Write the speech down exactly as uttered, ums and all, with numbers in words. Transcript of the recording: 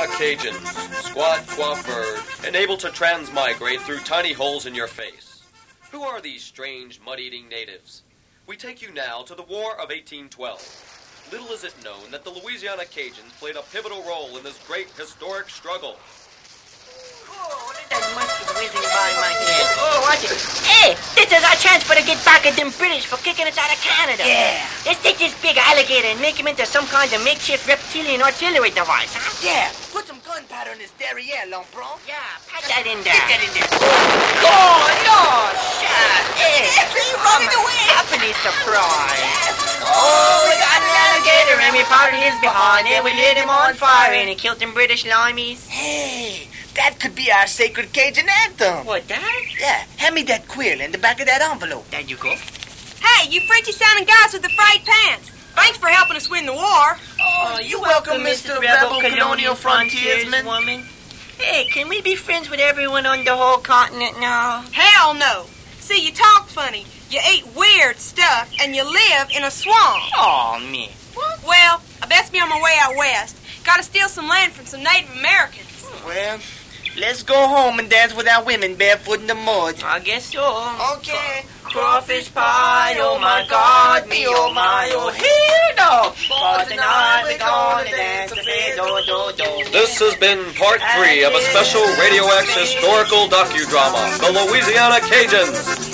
Cajuns, squat, coiffured, and able to transmigrate through tiny holes in your face. Who are these strange, mud-eating natives? We take you now to the War of eighteen twelve. Little is it known that the Louisiana Cajuns played a pivotal role in this great historic struggle. Oh, that monkey whizzing by my head. Oh, watch it. Hey, this is our chance for to get back at them British for kicking us out of Canada. Yeah. Let's take this big alligator and make him into some kind of makeshift reptilian artillery device, huh? Yeah. Put some gunpowder in his derriere, Lombron. Yeah, pack that in there. Get that in there. Oh, no, shot. Hey, He's running away. Happily surprised. Oh, we got an alligator and we powdered his behind and we lit him on fire and he killed them British limeys. Hey, that could be our sacred Cajun anthem. What, that? Yeah, hand me that quill in the back of that envelope. There you go. Hey, you Frenchy-sounding guys with the frayed pants. Thanks for helping us win the war. Oh, you welcome, Mister Rebel Colonial Frontiersman. Woman. Hey, can we be friends with everyone on the whole continent now? Hell no. See, you talk funny, you eat weird stuff, and you live in a swamp. Oh, me. What? Well, I best be on my way out west. Gotta steal some land from some Native Americans. Well, let's go home and dance with our women barefoot in the mud. I guess so. Okay. Crawfish pie, oh my God, me oh my, oh here no. For tonight we're gonna dance a do do do. This has been part three of a special Radio X historical docudrama, The Louisiana Cajuns.